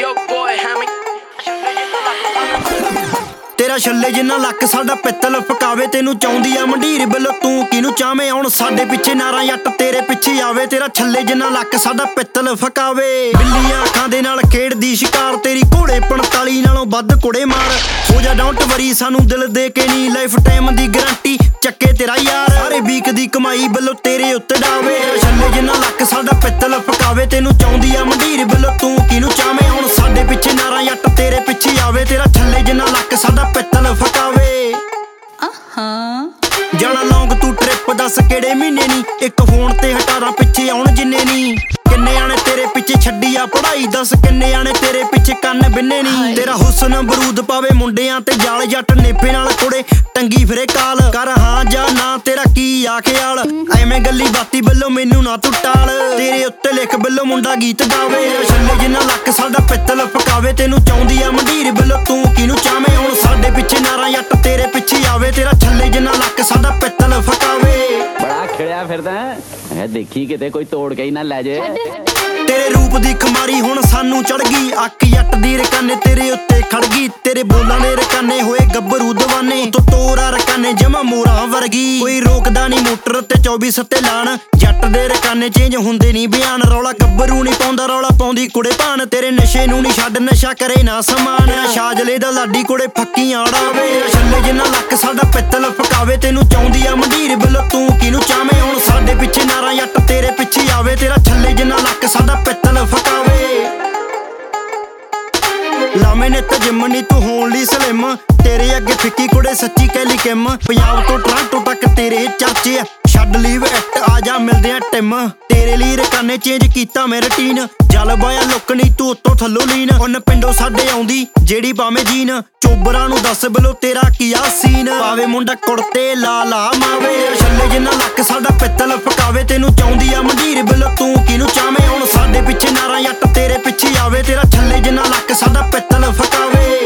तेरा छल्ले जिन्ना लक साडा पित्तल फकावे तेनू चाहुंदी आ मंडीर बिल तू किनू चाहवे आउण साडे पिछे नारा जट तेरे पिछे आवे तेरा छल्ले जिन्ना लक साडा पित्तल फकावे बिल्लियां अखां दे नाल खेडदी शिकार तेरी घोड़े 45 नालों वध कुड़े मार हो जा डोंट वरी सानू दिल दे के नी लाइफ टाइम दी गारंटी चक्के तेरा यार सारे वीक दी कमाई बिलो तेरे उत्ते डावे छल्ले जिन्ना लक साडा पित्तल फकावे तेनू चाहुंदी आ मंडीर बिल तू किनू चाहवे आउण साडे पिछे नारा जट तेरे पिछे आवे तेरा छल्ले जिन्ना लक साडा पित्तल फकावे जाना लौंग तू ट्रिप दस केड़े महीने नी एक फोन ते हटारा पिछे आउण जिन्ने नी किन्ने आने तेरे पिछे छड्डी आ पढ़ाई दस किन्ने आने तेरे पिछे कन्न बिन्ने नी तेरा हुस्न बरूद पावे मुंडियां ते जाल जट नेपे नाल कुड़े टंगी फिरे काल कर हां जा ना तेरा की आ ख्याल एवें गल्ली बाती बिल्लो मैनू ना तू टाल तेरे उत्ते लिख बिल्लो मुंडा गीत गावे छल्ले जिन्ना लक साडा पित्तल फकावे तेनू चाहुंदी आ मंडीर बिल्लो तू किनू चाहवे हुण साडे पिछे नारा जट तेरे पिछे आवे तेरा छल्ले जिन्ना लक साडा पित्तल फकावे बड़ा खिड़िया फिरदा है देखी किते कोई तोड़ के ही ना लै जे तेरे रूप दी खमारी हुण सानू चढ़ गई अक जट दी रकाने तेरे उत्ते खड़ गई तेरे बोलां दे रकाने होए गब्बरू दवाने तो तोरा रकाने जमा मोरा वर्गी कोई रोकदा नहीं मोटर ते 24 ते लाण जट दे रकाने चेंज हुंदे नहीं बयान रौला गब्बरू नहीं पाउंदा रौला पाउंदी कुड़े भान तेरे नशे नू नहीं छड्ड नशा करे ना समान शाजले दा लाडी कुड़े फक्की आड़ावे छल्ले जिन्ना लक साडा पित्तल फकावे तेनू चाहुंदी आ मंडीर बिल तू किनू चाहवे हुण साडे पिछे नारा जट तेरे पिछे आवे तेरा छल्ले जिन्ना लक साडा पित्तल फकावे लामे ने ते जिम नी तू होण लई सलिम तेरे अगे फिक्की कुड़े सच्ची कहली किम पंजाब तो टोरंटो तक तेरे चर्चे छड्ड लीव इट आ जा मिलदे आ टिम तेरे ਲਈ रकाने चेंज कीता मैं रूटीन जल बाया लुक नी तू उत्तों थल्लों लीन उन पिंडों साडे आउंदी जेड़ी पावे जीन चोबरां नू दस बिलो तेरा की आ सीन पावे मुंडा कुड़ते ला ला मावे छल्ले जिन्ना लक साडा पित्तल फकावे तेनू चाहुंदी आ मंडीर बिलो तू किनू चाहवे हुण साडे पिछे नारा जट तेरे पिछे आवे तेरा छल्ले जिन्ना लक साडा पित्तल फकावे।